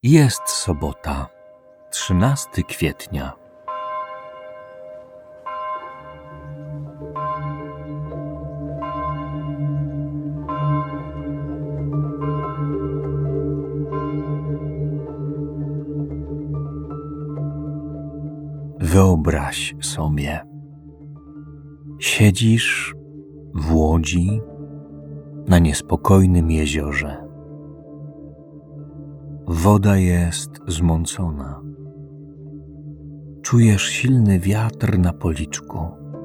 Jest sobota, 13 kwietnia. Wyobraź sobie, siedzisz w łodzi na niespokojnym jeziorze. Woda jest zmącona. Czujesz silny wiatr na policzku.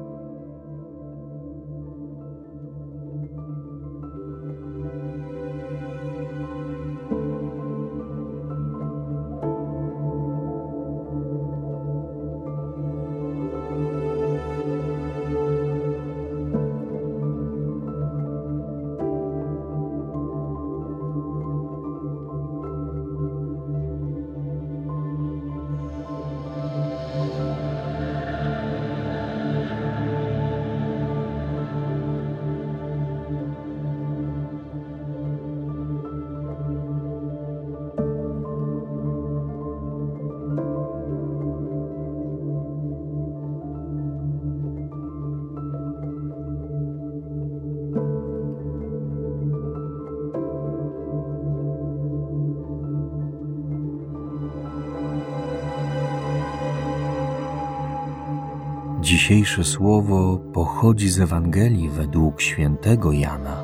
Dzisiejsze słowo pochodzi z Ewangelii według świętego Jana.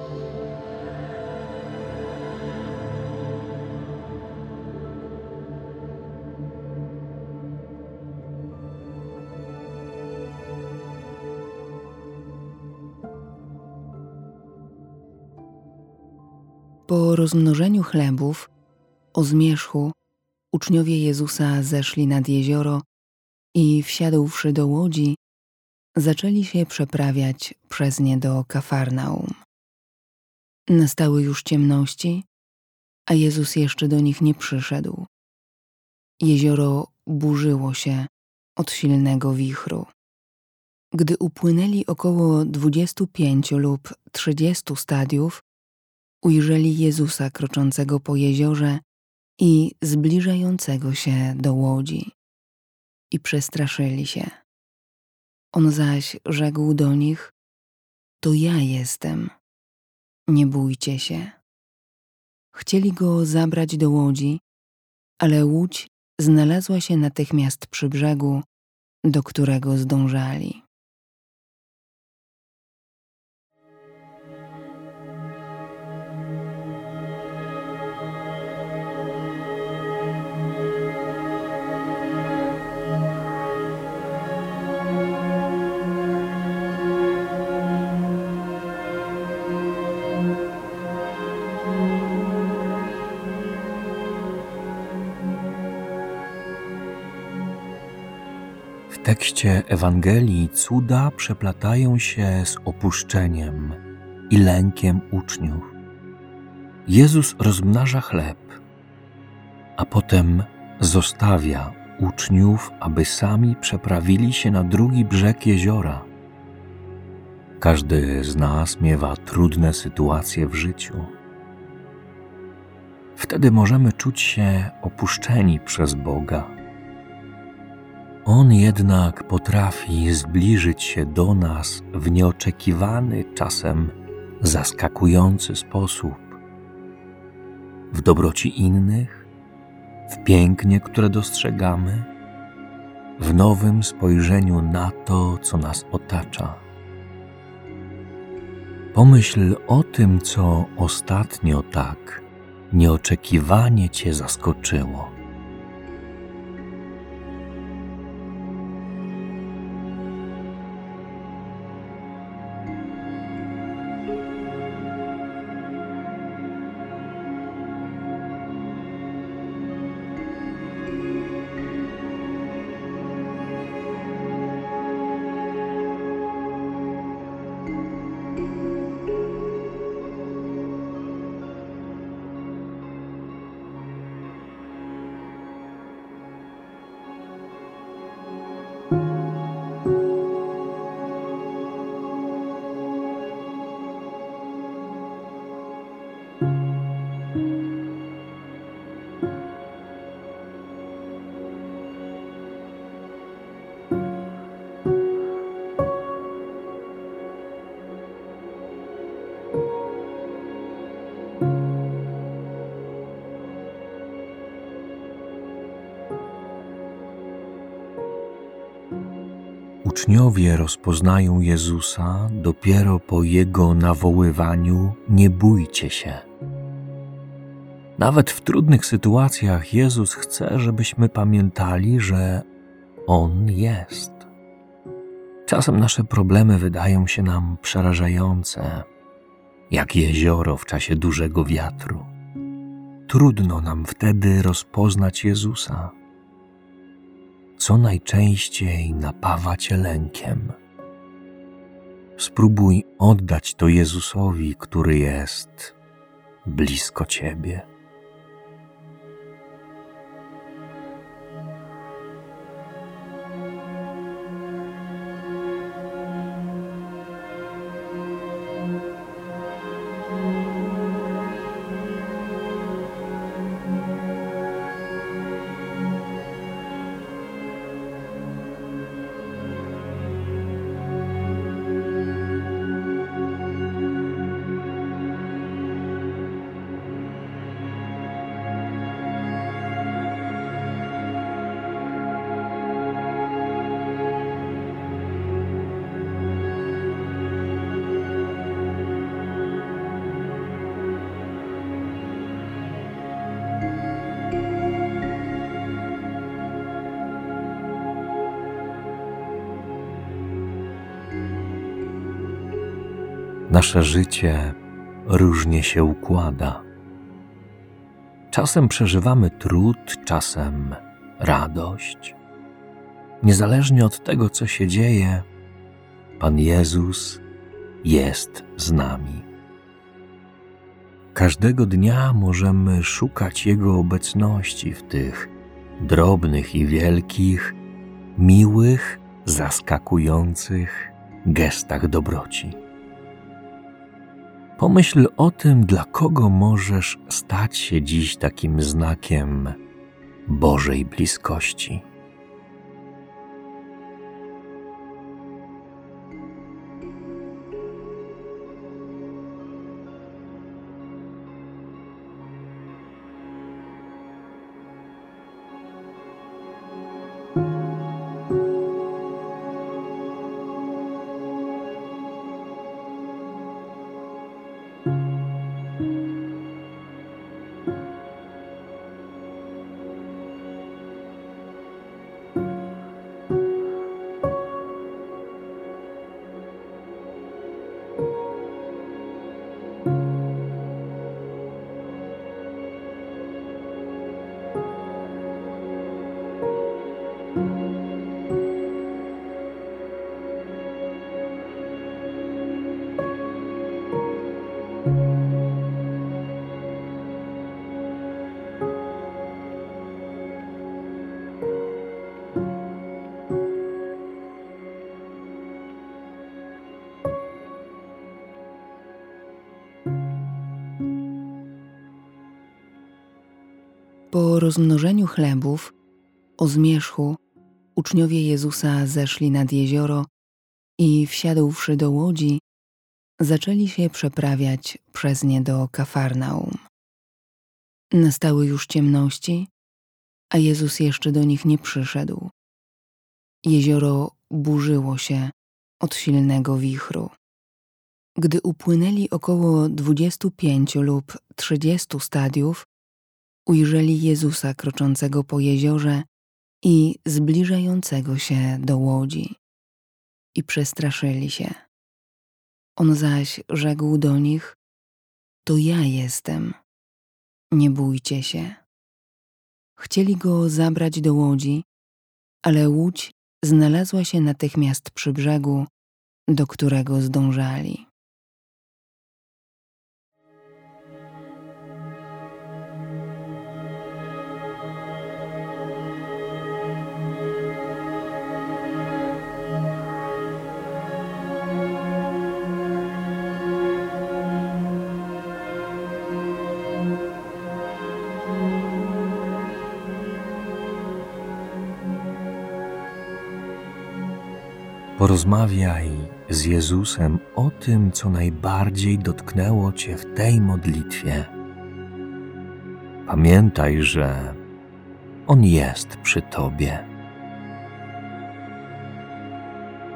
Po rozmnożeniu chlebów, o zmierzchu, uczniowie Jezusa zeszli nad jezioro i wsiadłszy do łodzi, zaczęli się przeprawiać przez nie do Kafarnaum. Nastały już ciemności, a Jezus jeszcze do nich nie przyszedł. Jezioro burzyło się od silnego wichru. Gdy upłynęli około 25 lub 30 stadiów, ujrzeli Jezusa kroczącego po jeziorze i zbliżającego się do łodzi. I przestraszyli się. On zaś rzekł do nich: to ja jestem, nie bójcie się. Chcieli go zabrać do łodzi, ale łódź znalazła się natychmiast przy brzegu, do którego zdążali. W tekście Ewangelii cuda przeplatają się z opuszczeniem i lękiem uczniów. Jezus rozmnaża chleb, a potem zostawia uczniów, aby sami przeprawili się na drugi brzeg jeziora. Każdy z nas miewa trudne sytuacje w życiu. Wtedy możemy czuć się opuszczeni przez Boga. On jednak potrafi zbliżyć się do nas w nieoczekiwany, czasem zaskakujący sposób. W dobroci innych, w pięknie, które dostrzegamy, w nowym spojrzeniu na to, co nas otacza. Pomyśl o tym, co ostatnio tak nieoczekiwanie Cię zaskoczyło. uczniowie rozpoznają Jezusa dopiero po Jego nawoływaniu: nie bójcie się. Nawet w trudnych sytuacjach Jezus chce, żebyśmy pamiętali, że On jest. Czasem nasze problemy wydają się nam przerażające, jak jezioro w czasie dużego wiatru. Trudno nam wtedy rozpoznać Jezusa. Co najczęściej napawa cię lękiem? Spróbuj oddać to Jezusowi, który jest blisko ciebie. Nasze życie różnie się układa. Czasem przeżywamy trud, czasem radość. Niezależnie od tego, co się dzieje, Pan Jezus jest z nami. Każdego dnia możemy szukać Jego obecności w tych drobnych i wielkich, miłych, zaskakujących gestach dobroci. Pomyśl o tym, dla kogo możesz stać się dziś takim znakiem Bożej bliskości. Po rozmnożeniu chlebów, o zmierzchu, uczniowie Jezusa zeszli nad jezioro i wsiadłszy do łodzi, zaczęli się przeprawiać przez nie do Kafarnaum. Nastały już ciemności, a Jezus jeszcze do nich nie przyszedł. Jezioro burzyło się od silnego wichru. Gdy upłynęli około 25 lub 30 stadiów, ujrzeli Jezusa kroczącego po jeziorze i zbliżającego się do łodzi. I przestraszyli się. On zaś rzekł do nich: to ja jestem, nie bójcie się. Chcieli go zabrać do łodzi, ale łódź znalazła się natychmiast przy brzegu, do którego zdążali. Porozmawiaj z Jezusem o tym, co najbardziej dotknęło cię w tej modlitwie. Pamiętaj, że On jest przy tobie.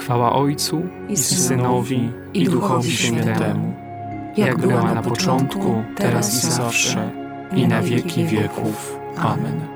Chwała Ojcu i Synowi i Duchowi Świętemu, jak była na początku, teraz i zawsze, i na wieki wieków. Amen.